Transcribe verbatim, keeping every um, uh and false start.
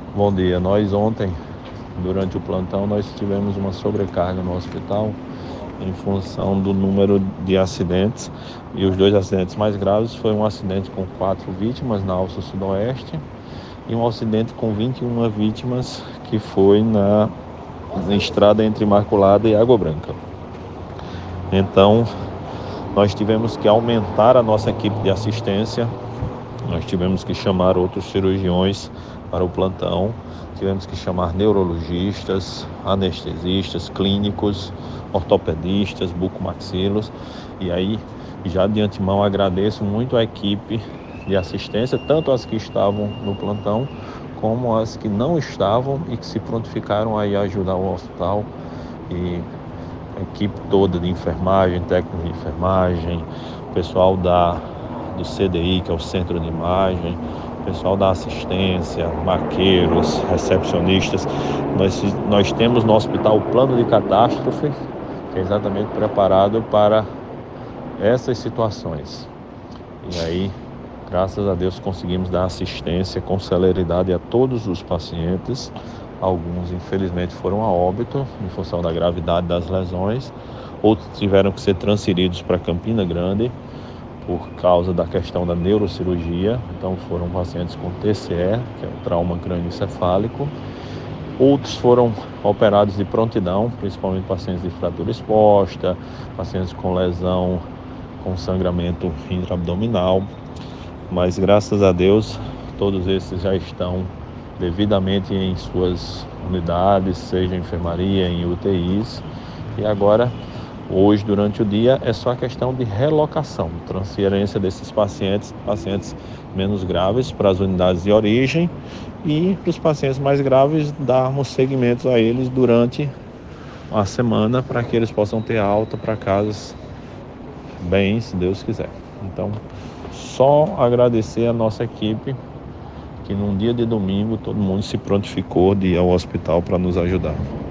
Bom dia. Nós ontem, durante o plantão, nós tivemos uma sobrecarga no hospital em função do número de acidentes. E os dois acidentes mais graves foi um acidente com quatro vítimas na Alça Sudoeste e um acidente com vinte e uma vítimas que foi na, na estrada entre Imaculada e Água Branca. Então, nós tivemos que aumentar a nossa equipe de assistência. Nós tivemos que chamar outros cirurgiões para o plantão, tivemos que chamar neurologistas, anestesistas, clínicos, ortopedistas, bucomaxilos. E aí, já de antemão, agradeço muito a equipe de assistência, tanto as que estavam no plantão, como as que não estavam e que se prontificaram aí a ajudar o hospital. E a equipe toda de enfermagem, técnico de enfermagem, pessoal da do C D I, que é o Centro de Imagem, pessoal da assistência, maqueiros, recepcionistas. Nós, nós temos no hospital o plano de catástrofe, que é exatamente preparado para essas situações. E aí, graças a Deus, conseguimos dar assistência com celeridade a todos os pacientes. Alguns, infelizmente, foram a óbito em função da gravidade das lesões. Outros tiveram que ser transferidos para Campina Grande por causa da questão da neurocirurgia. Então foram pacientes com T C E, que é o trauma crânioencefálico. Outros foram operados de prontidão, principalmente pacientes de fratura exposta, pacientes com lesão com sangramento intraabdominal. Mas graças a Deus, todos esses já estão devidamente em suas unidades, seja em enfermaria, em U T Is. E agora, hoje, durante o dia, é só a questão de relocação, transferência desses pacientes, pacientes menos graves para as unidades de origem, e para os pacientes mais graves, darmos seguimentos a eles durante a semana para que eles possam ter alta para casas bem, se Deus quiser. Então, só agradecer a nossa equipe, que num dia de domingo todo mundo se prontificou de ir ao hospital para nos ajudar.